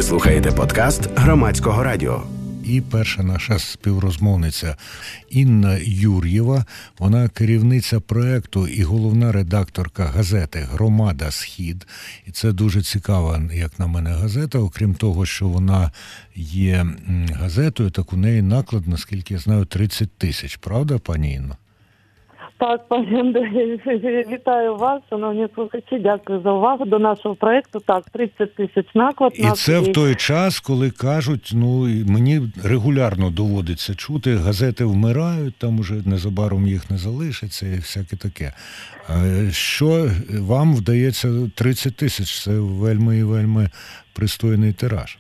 Ви слухаєте подкаст Громадського радіо. І перша наша співрозмовниця Інна Юр'єва, вона керівниця проєкту і головна редакторка газети «Громада Схід». І це дуже цікава, як на мене, газета. Окрім того, що вона є газетою, так у неї наклад, наскільки я знаю, 30 тисяч. Правда, пані Інно? Так, пані Андрій, вітаю вас, шановні слухачі, дякую за увагу до нашого проєкту. Так, 30 тисяч наклад. І це в той час, коли кажуть, мені регулярно доводиться чути, газети вмирають, там уже незабаром їх не залишиться і всяке таке. Що вам вдається 30 тисяч? Це вельми і вельми пристойний тираж.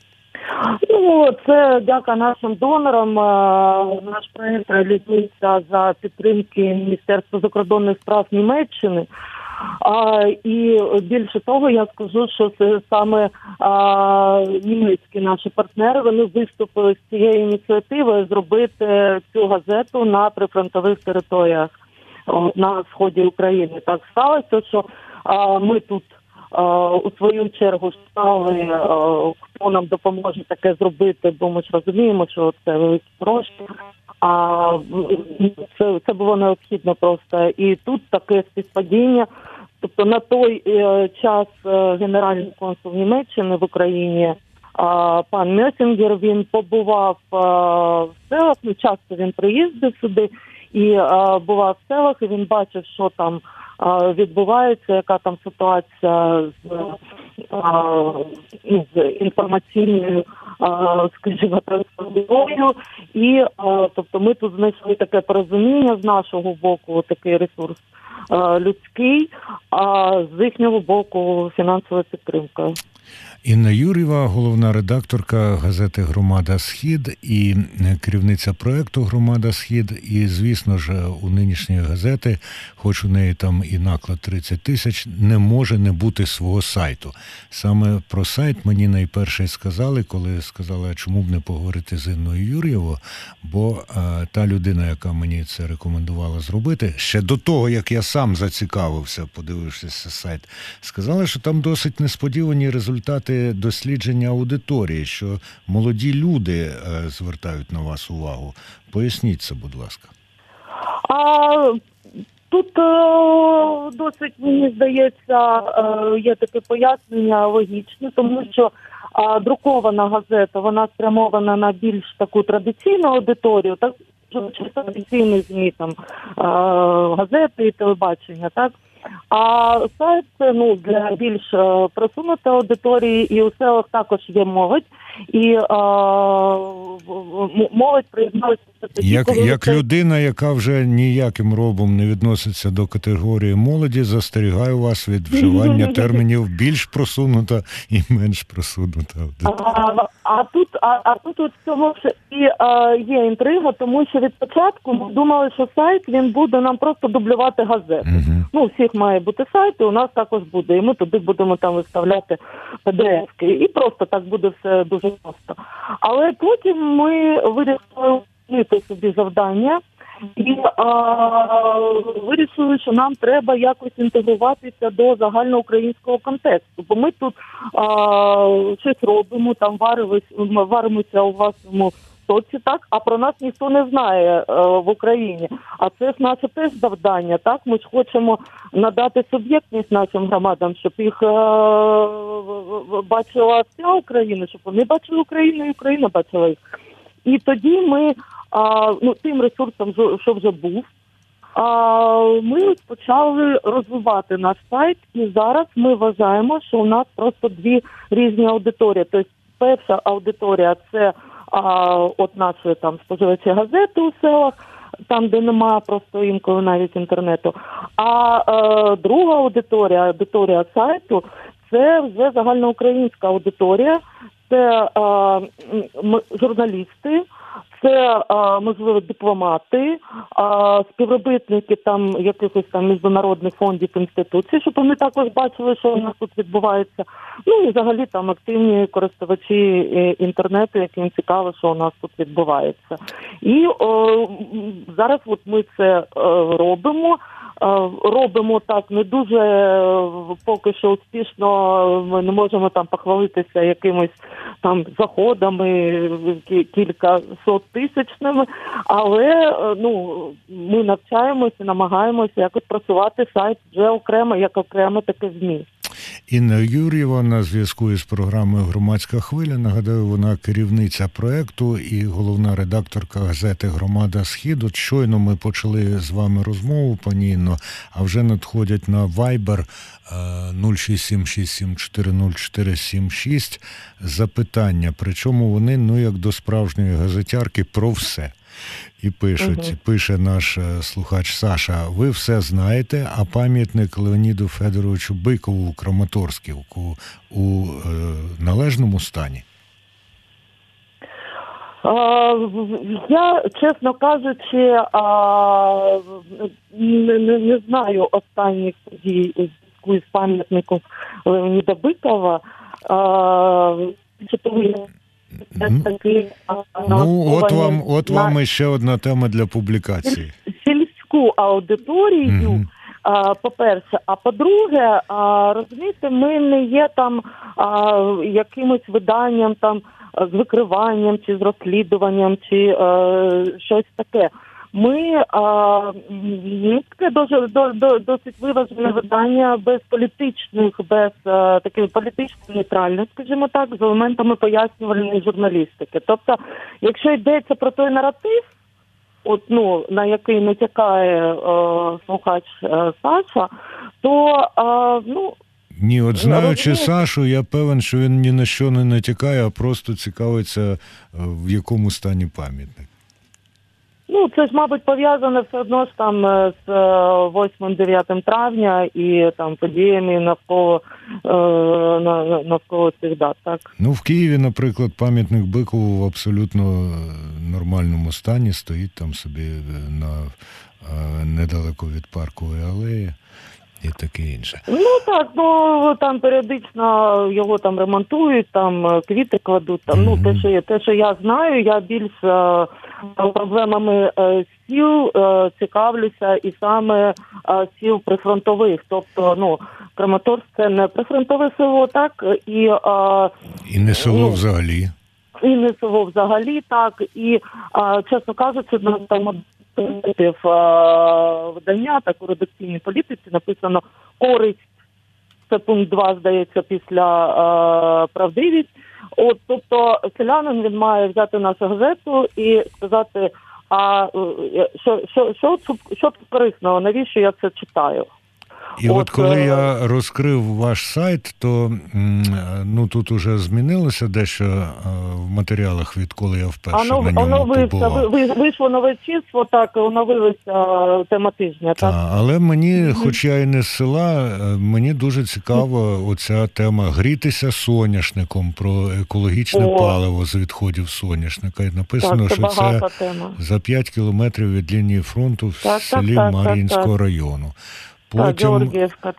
Це дяка нашим донорам. Наш проєкт реалізується за підтримки Міністерства закордонних справ Німеччини. І більше того, я скажу, що це саме німецькі наші партнери, вони виступили з цією ініціативою зробити цю газету на прифронтових територіях на сході України. Так сталося, що ми тут у свою чергу стали, хто нам допоможе таке зробити, бо ми ж розуміємо, що це великі гроші, це було необхідно просто. І тут таке співпадіння. Тобто на той час генеральний консул Німеччини в Україні, пан Месінгер, він побував в селах, часто він приїздив сюди і бував в селах, і він бачив, що там відбувається, яка там ситуація з інформаційною, скажімо, трансформацією. І, тобто, ми тут знайшли таке порозуміння з нашого боку, такий ресурс людський, а з їхнього боку фінансова підтримка. Інна Юр'єва, головна редакторка газети «Громада Схід» і керівниця проєкту «Громада Схід». І, звісно ж, у нинішньої газети, хоч у неї там і наклад 30 тисяч, не може не бути свого сайту. Саме про сайт мені найперше сказали, коли сказали, а чому б не поговорити з Інною Юр'євою, бо та людина, яка мені це рекомендувала зробити, ще до того, як я сам зацікавився, подивившися сайт, сказала, що там досить несподівані результати дослідження аудиторії, що молоді люди звертають на вас увагу. Поясніть це, будь ласка. Тут досить, мені здається, є таке пояснення логічне, тому що друкована газета, вона спрямована на більш таку традиційну аудиторію, так, традиційні ЗМІ, там, газети і телебачення, так. А сайт це для більш просунутої аудиторії, і у селах також є молодь, і молодь приєдналася тоді, як людина, яка вже ніяким робом не відноситься до категорії молоді, застерігаю вас від вживання термінів більш просунута і менш просунута аудиторія. А тут в цьому і є інтрига, тому що від початку ми думали, що сайт, він буде нам просто дублювати газету. У всіх має бути сайт, і у нас також буде. І ми туди будемо там виставляти PDF-ки. І просто так буде все дуже просто. Але потім ми вирішили змінити собі завдання і вирішили, що нам треба якось інтегруватися до загальноукраїнського контексту. Бо ми тут щось робимо, там варимося у власному соці, так, а про нас ніхто не знає в Україні. А це ж наше теж завдання, так? Ми ж хочемо надати суб'єктність нашим громадам, щоб їх бачила вся Україна, щоб вони бачили Україну і Україна бачила їх. І тоді ми, тим ресурсом, що вже був, ми почали розвивати наш сайт, і зараз ми вважаємо, що у нас просто дві різні аудиторії. Тобто перша аудиторія – це от нашої там споживачі газети у селах, там, де немає просто інколи навіть інтернету. А друга аудиторія сайту, це вже загальноукраїнська аудиторія, це журналісти, це, можливо, дипломати, співробітники там якихось там міжнародних фондів, інституцій, щоб вони також бачили, що у нас тут відбувається. І взагалі там активні користувачі інтернету, яким цікаво, що у нас тут відбувається. І зараз от ми це робимо. робимо так не дуже поки що успішно, ми не можемо там похвалитися якимось там заходами кількасот тисячними, але ми навчаємося, намагаємося якось просувати сайт вже окремо, як окремо таке ЗМІ. Інна Юр'єва на зв'язку із програмою «Громадська хвиля». Нагадаю, вона керівниця проєкту і головна редакторка газети «Громада Схід». От щойно ми почали з вами розмову, пані Інно, а вже надходять на Viber 06767400476 запитання. Причому вони, як до справжньої газетярки, про все. І пише наш слухач Саша: ви все знаєте, а пам'ятник Леоніду Федоровичу Бикову у Краматорську у належному стані? Я, чесно кажучи, не знаю останніх подій у зв'язку із пам'ятником Леоніда Бикова. От вам ще одна тема для публікації. Сільську аудиторію, по-перше. А по-друге, розумієте, ми не є там якимось виданням там з викриванням чи з розслідуванням чи щось таке. Ми таке досить виважене видання без політичних, без такої політично нейтральне, скажімо так, з елементами пояснювальної журналістики. Тобто, якщо йдеться про той наратив, на який натякає слухач Саша, то Ні, от знаючи Сашу, я певен, що він ні на що не натякає, а просто цікавиться, в якому стані пам'ятник. Це ж, мабуть, пов'язане все одно ж там з 8-9 травня і там подіями навколо цих дат, так? В Києві, наприклад, пам'ятник Бикову в абсолютно нормальному стані стоїть там собі недалеко від Паркової алеї і таке інше. Там періодично його там ремонтують, там квіти кладуть, там, те, що я знаю, я більш проблемами сіл цікавлюся і саме сіл прифронтових. Тобто, Краматорськ – це не прифронтове село, так, і не село взагалі. І не село взагалі, так, і, чесно кажучи, там видання, так, у редакційній політиці написано «користь», це пункт 2, здається, після правдивість. Тобто селянин, він має взяти нашу газету і сказати, що тут корисного, навіщо я це читаю? І от коли я розкрив ваш сайт, то тут уже змінилося дещо в матеріалах, відколи я вперше на ньому побував. Вийшло нове число, так, оновилася тема тижня. Так, але мені, хоч я і не з села, мені дуже цікава оця тема грітися соняшником, про екологічне паливо з відходів соняшника. І написано, що це за 5 кілометрів від лінії фронту в селі Мар'їнського району. Потім,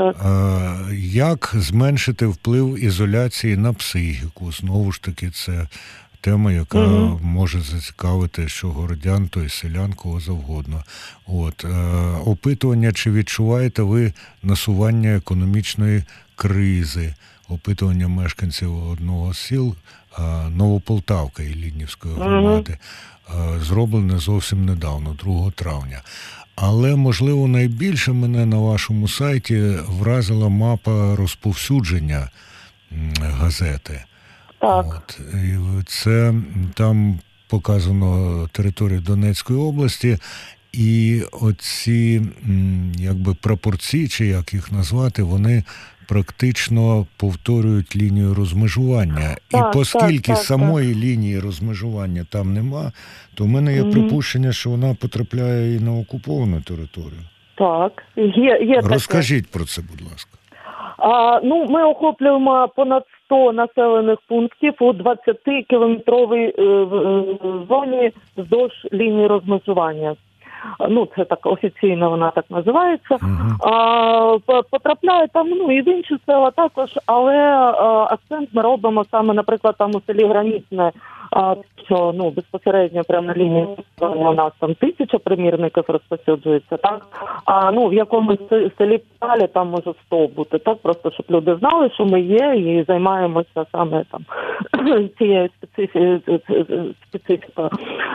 як зменшити вплив ізоляції на психіку? Знову ж таки, це тема, яка може зацікавити що городян, то й селян, кого завгодно. Опитування, чи відчуваєте ви насування економічної кризи? Опитування мешканців одного з сіл Новополтавка Іллінівської громади, зроблене зовсім недавно, 2 травня. Але, можливо, найбільше мене на вашому сайті вразила мапа розповсюдження газети. Так. Це там показано територію Донецької області, і оці прапорці, чи як їх назвати, вони практично повторюють лінію розмежування. І оскільки самої лінії розмежування там нема, то в мене є припущення, що вона потрапляє і на окуповану територію. Так, є таке. Розкажіть про це, будь ласка. Ми охоплюємо понад 100 населених пунктів у 20-кілометровій зоні вздовж лінії розмежування. Це так офіційно вона так називається. Потрапляє там, і в інші села також, але акцент ми робимо саме, наприклад, там у селі Гранітне що безпосередньо прямо на лінії у нас там 1000 примірників розповсюджується, так? А в якомусь селі Палі там може 100 бути, так? Просто щоб люди знали, що ми є і займаємося саме там цією специфікою.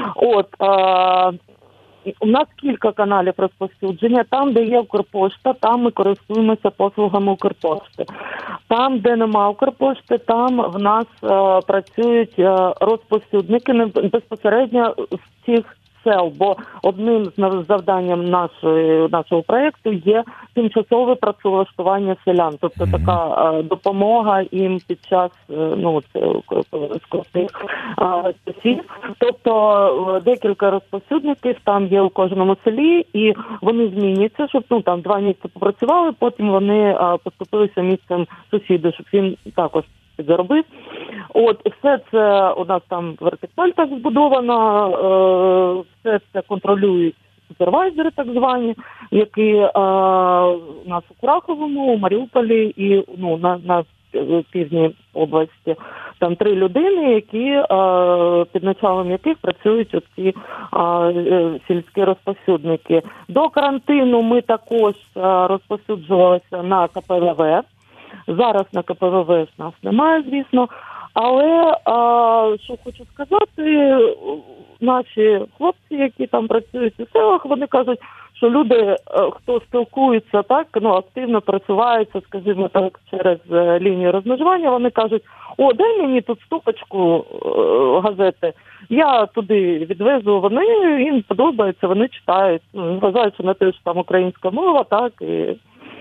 У нас кілька каналів розповсюдження. Там, де є Укрпошта, там ми користуємося послугами Укрпошти. Там, де нема Укрпошти, там в нас працюють розповсюдники безпосередньо з цих сел, бо одним з завданням нашого проєкту є тимчасове працевлаштування селян, тобто така допомога їм під час скрутних часів. Тобто декілька розповсюдників там є у кожному селі, і вони змінюються, щоб там 2 місяці попрацювали, потім вони поступилися місцем сусіду, щоб він також підзаробив. Все це у нас там вертикаль так збудована, все це контролюють супервайзери так звані, які у нас у Кураховому, у Маріуполі і на півдні області. Там 3 людини, які під началом яких працюють оці сільські розповсюдники. До карантину ми також розповсюджувалися на КПВВ. Зараз на КПВВ в нас немає, звісно. Але, що хочу сказати, наші хлопці, які там працюють у селах, вони кажуть, що люди, хто спілкується так, активно працюються, скажімо так, через лінію розмежування, вони кажуть, дай мені тут стопочку газети, я туди відвезу, вони, їм подобається, вони читають, вважаючи на те, що там українська мова, так, і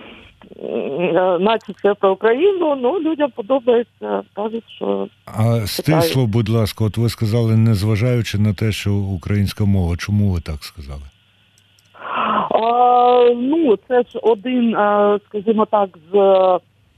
наче все про Україну, людям подобається, кажуть, що... А стисло, будь ласка, ви сказали, незважаючи на те, що українська мова, чому ви так сказали? Це ж один, скажімо так, з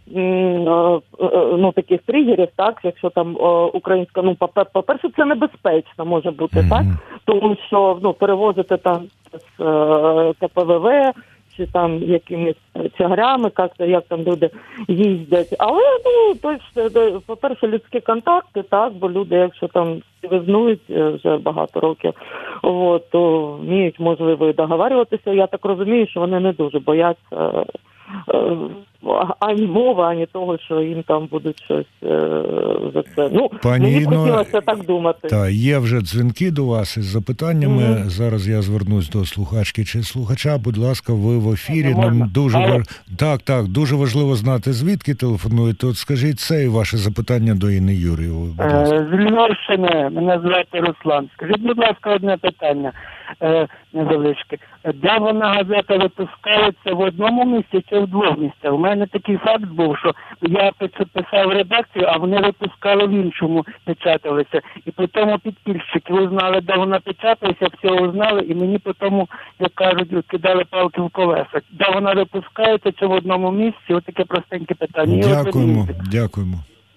таких тригерів, так, якщо там українська, по-перше, це небезпечно може бути, так, тому що, перевозити там з КПВВ, чи там якимись чагарями, як там люди їздять. Але, по-перше, людські контакти, так, бо люди, якщо там визнують вже багато років, то вміють, можливо, і договарюватися. Я так розумію, що вони не дуже бояться ані мови, ані того, що їм там будуть щось за це. Мені хотілося так думати. Так, є вже дзвінки до вас із запитаннями. Зараз я звернусь до слухачки чи слухача. Будь ласка, ви в ефірі. Нам дуже важливо знати, звідки телефонуєте. От скажіть це і ваше запитання до Інни Юрієвої. З Львівщини, мене звати Руслан. Скажіть, будь ласка, одне питання невеличке. Де вона газета випускається, в одному місці чи в 2 місцях? У мене такий факт був, що я писав редакцію, а вони випускали в іншому, печаталися. І по тому підпільщики узнали, де вона печатається, все узнали, і мені по тому, як кажуть, кидали палки в колеса. Де вона випускається, чи в одному місці? Ось таке простеньке питання. Дякуємо.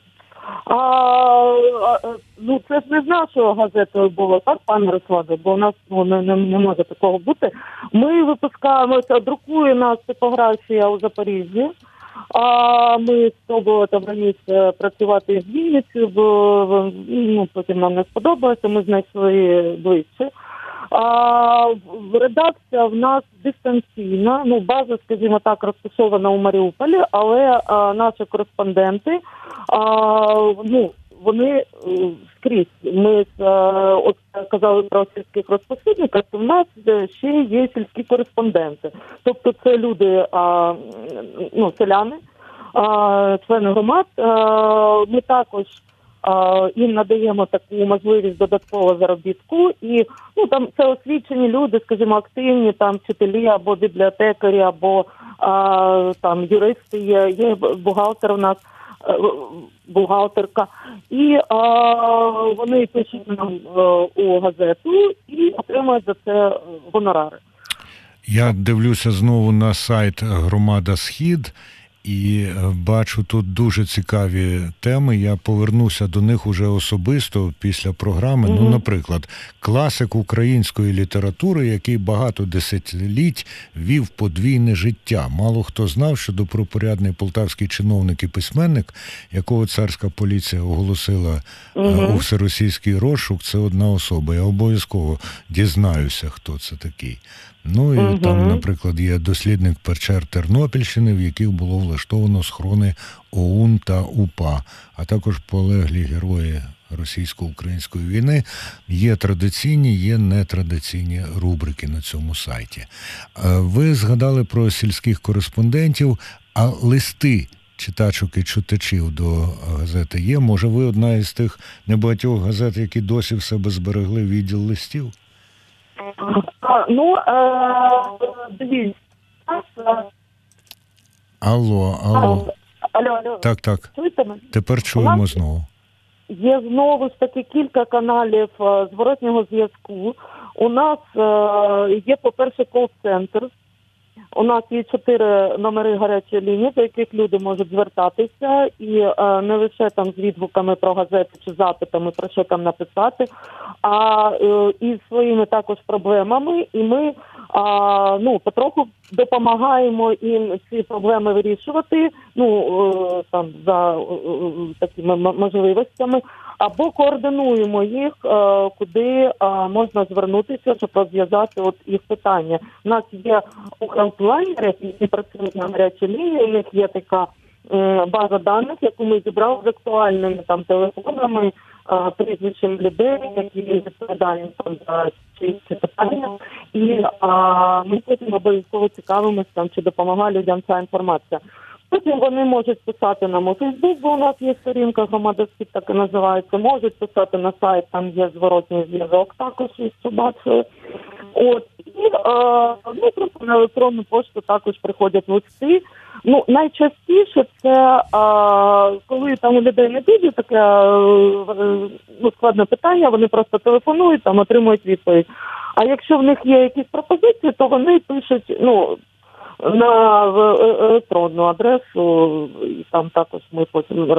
Це ж не з нашою газетою було, так, пане Руслане, бо у нас не може такого бути. Ми випускаємося, друкує нас типографія у Запоріжжі. Ми спробували там раніше працювати з Вінницею, потім нам не сподобалося, ми знайшли ближче. Редакція в нас дистанційна, база, скажімо так, розташована у Маріуполі, але наші кореспонденти, вони скрізь. Ми казали про сільських розповсюдників, то в нас ще є сільські кореспонденти. Тобто це люди, селяни, члени громад. Ми також їм надаємо таку можливість додаткового заробітку, і там це освічені люди, скажімо, активні, там вчителі або бібліотекарі, або там юристи є бухгалтер у нас, бухгалтерка, і вони пишуть нам у газету і отримують за це гонорари. Я дивлюся знову на сайт «Громада Схід», І бачу тут дуже цікаві теми. Я повернуся до них уже особисто після програми. Ну, наприклад, класик української літератури, який багато десятиліть вів подвійне життя. Мало хто знав, що добропорядний полтавський чиновник і письменник, якого царська поліція оголосила у всеросійський розшук, це одна особа. Я обов'язково дізнаюся, хто це такий. Ну і там, наприклад, є дослідник печер Тернопільщини, в яких було влаштовано схорони ОУН та УПА, а також полеглі герої російсько-української війни. Є традиційні, є нетрадиційні рубрики на цьому сайті. Ви згадали про сільських кореспондентів, а листи читачок і читачів до газети є? Може, ви одна із тих небагатьох газет, які досі в себе зберегли відділ листів? Ну, дивіться. Алло. Алло. Так. Чуєте мене? Тепер чуємо знову. Є знову ж таки кілька каналів зворотнього зв'язку. У нас є, по-перше, кол-центр. У нас є 4 номери гарячої лінії, до яких люди можуть звертатися, і не лише там з відгуками про газети чи запитами, про що там написати, а і своїми також проблемами. І ми потроху допомагаємо їм ці проблеми вирішувати, там за такими можливостями, або координуємо їх, куди можна звернутися, щоб розв'язати їх питання. У нас є хелплайнери, які працюють на гарячій лінії, у них є така база даних, яку ми зібрали з актуальними там телефонами, прізвищем людей, які відповідають там за ці питання. І ми потім обов'язково цікавимося, там, чи допомагає людям ця інформація. Потім вони можуть писати нам у Фейсбук, бо у нас є сторінка «Громада Схід», так і називається. Можуть писати на сайт, там є зворотній зв'язок також, що бачили. І просто на електронну пошту також приходять листи. Найчастіше це, коли там у людей не дуже таке складне питання, вони просто телефонують, там отримують відповідь. А якщо в них є якісь пропозиції, то вони пишуть, на електронну адресу, і там також ми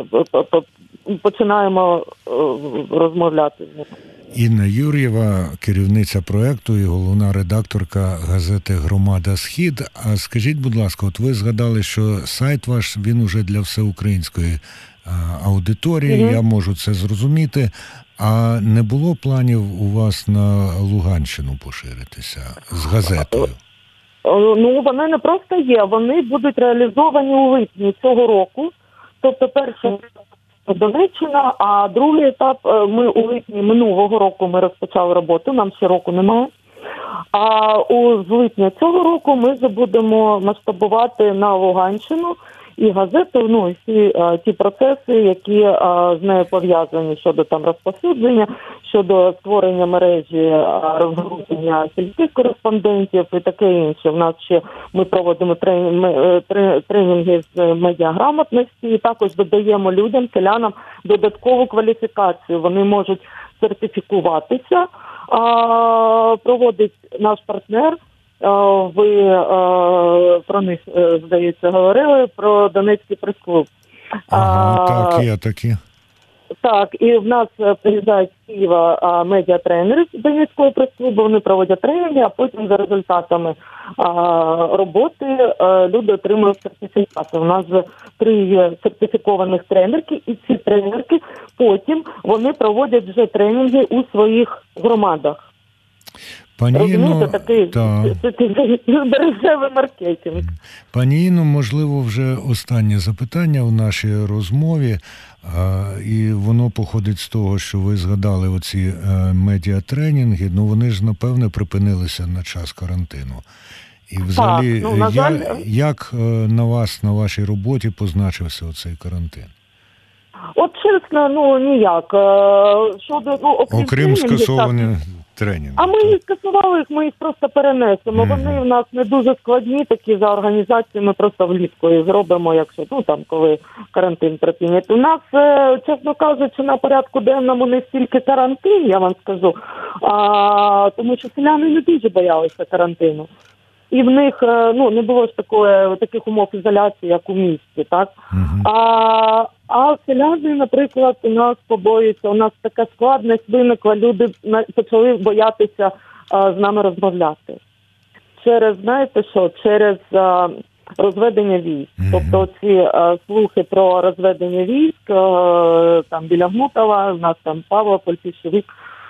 починаємо розмовляти з ними. Інна Юр'єва, керівниця проекту і головна редакторка газети «Громада Схід». А скажіть, будь ласка, от ви згадали, що сайт ваш, він уже для всеукраїнської аудиторії, я можу це зрозуміти. А не було планів у вас на Луганщину поширитися з газетою? Вони не просто є, вони будуть реалізовані у липні цього року. Тобто перший Донеччина, а другий етап ми у липні минулого року ми розпочали роботу, нам ще року немає. А з липня цього року ми вже будемо масштабувати на Луганщину і газету, і всі ті процеси, які з нею пов'язані щодо там розповсюдження, щодо створення мережі, розгрузення сільських кореспондентів і таке інше. В нас ще ми проводимо тренінги з медіаграмотності і також додаємо людям, селянам додаткову кваліфікацію. Вони можуть сертифікуватися, проводить наш партнер. Ви про них, здається, говорили, про Донецький прес-клуб. Так, є такі. Так, і в нас приїжджають з Києва медіатренери з Донецького прес-клубу, вони проводять тренінги, а потім за результатами роботи люди отримують сертифікати. У нас вже 3 є сертифікованих тренерки, і ці тренерки потім вони проводять вже тренінги у своїх громадах. Пані Інно, такий бережевий маркетинг. Пані Інно, можливо, вже останнє запитання у нашій розмові, і воно походить з того, що ви згадали оці медіатренінги, вони ж, напевне, припинилися на час карантину. І взагалі, як на вас, на вашій роботі позначився оцей карантин? От чесно, ніяк. Окрім скасованих тренінгів. А ми їх скасували, ми їх просто перенесемо. Вони в нас не дуже складні, такі за організацією, ми просто влітку їх зробимо, якщо, коли карантин припинять. У нас, чесно кажучи, на порядку денному не стільки карантин, я вам скажу, тому що селяни не дуже боялися карантину. і в них не було ж таких умов ізоляції, як у місті, так? А селяни, наприклад, у нас побоюються, у нас така складність виникла, люди почали боятися з нами розмовляти. Через розведення військ. Тобто ці слухи про розведення військ, там біля Гнутова, у нас там Павлополь, Пішевик,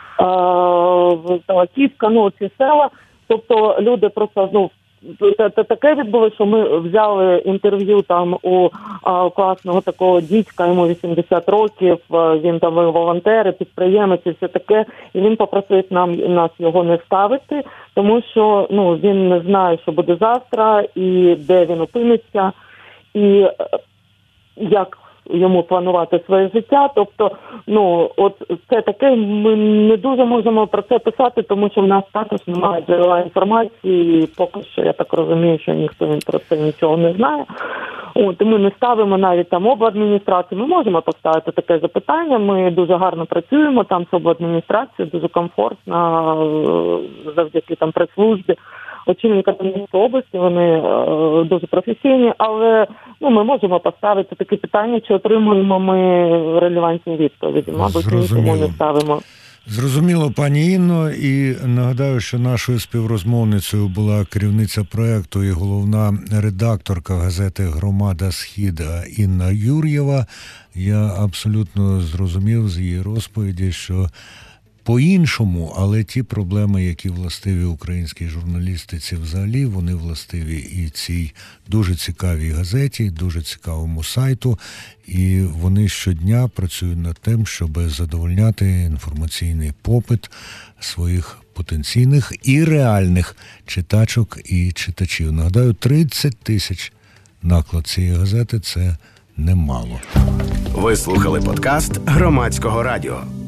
Талаківка, ці села. Тобто люди просто, таке відбулося, що ми взяли інтерв'ю там у класного такого дідька, йому 80 років, він там волонтер, підприємець і все таке, і він попросив нас його не ставити, тому що він не знає, що буде завтра, і де він опиниться, і як йому планувати своє життя. Тобто, це таке, ми не дуже можемо про це писати, тому що в нас також немає джерела інформації, і поки що, я так розумію, що ніхто про це нічого не знає. І ми не ставимо навіть там обладміністрацію. Ми можемо поставити таке запитання, ми дуже гарно працюємо там з обладміністрацією, дуже комфортно, завдяки там прес-службі. Очільника Донецької області, вони дуже професійні, але ми можемо поставити такі питання, чи отримуємо ми релевантні відповіді. Мабуть, нікому не ставимо. Зрозуміло, пані Інно, і нагадаю, що нашою співрозмовницею була керівниця проєкту і головна редакторка газети «Громада Схід» Інна Юр'єва. Я абсолютно зрозумів з її розповіді, що по-іншому, але ті проблеми, які властиві українській журналістиці взагалі, вони властиві і цій дуже цікавій газеті, дуже цікавому сайту, і вони щодня працюють над тим, щоб задовольняти інформаційний попит своїх потенційних і реальних читачок і читачів. Нагадаю, 30 тисяч наклад цієї газети – це немало. Ви слухали подкаст Громадського радіо.